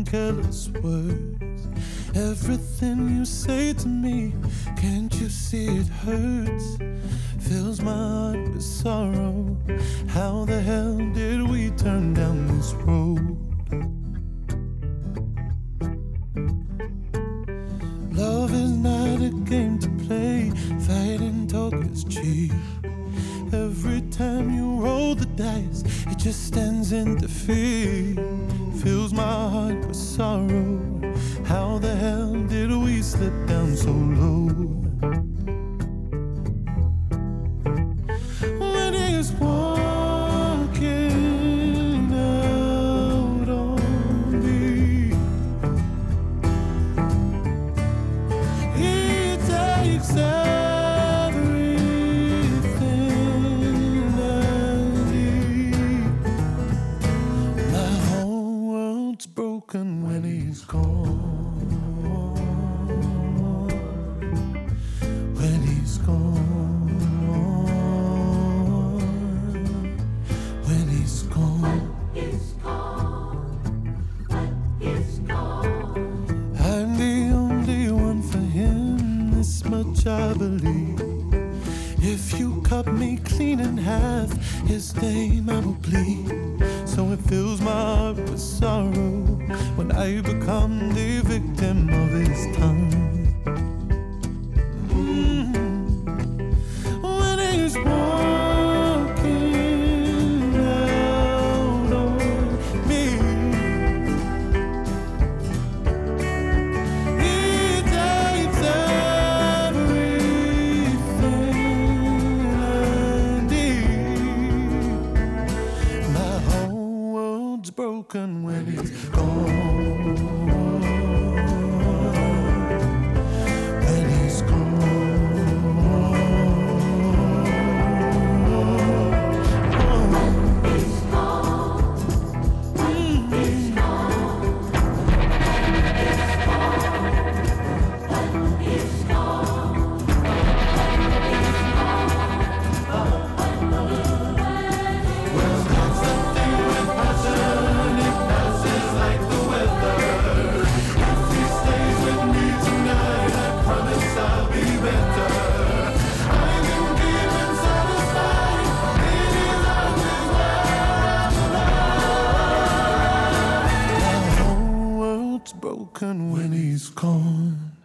careless words. Everything you say to me, can't you see it hurts? Fills my heart with sorrow. How the hell did we turn down this road? Love is not a game to play. Fighting talk is cheap. Every time you roll the dice, it just stands in defeat. Fills my heart with sorrow. How the hell did we slip down so low? When he's walking out on me, he takes everything I need. My whole world's broken when he's gone. When he's gone. When he's gone. I'm the only one for him, this much I believe. If you cut me clean in half, his name I will bleed. So it fills my heart with sorrow when I become the victim of his tongue. When he's walking out on me, he takes everything I need. My whole world's broken when he's gone. When he's gone. Broken when he's gone.